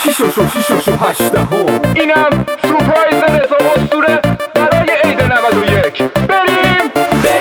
شیشو هشته‌ها. اینم سورپرایز نظام اسطوره برای عید 91. بریم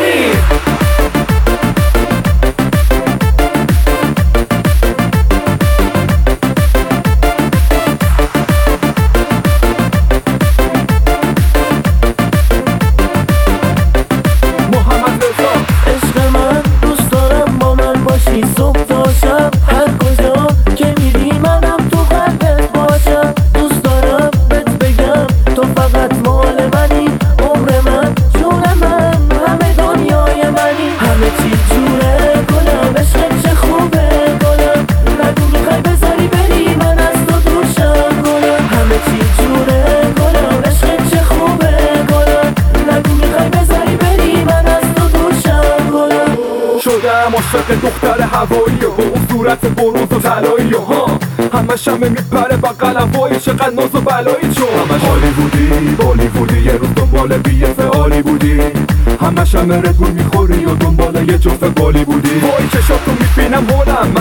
محمد رضا عشق من دوست دارم با من باشی صبح تا شب، هر کجا که میری منم تو قلبت باشم. دوست دارم بهت بگم تو فقط مال منی، عمر من، جون من، همه دنیای منی. همه چی جوره گلم، عشقت چه خوبه گلم. نگو میخوای بذاری بری من از تو دور شم گلم. همه چی جوره گلم، عشقت چه خوبه گلم. نگو میخوای بذاری بری من از تو دور شم گلم. شدم عاشق دختر هوایی با اون صورت برونز و طلایی ها. همش همه میپره بغلم وای چقدر ناز و بلایی، چون همش هالیوودی بالیوودی، یه روز دنبال بی‌فعالی بودی. همش همه رگول میخوری و دنبال یه جفت بالی بودی. وای چشاتو میبینم هولم،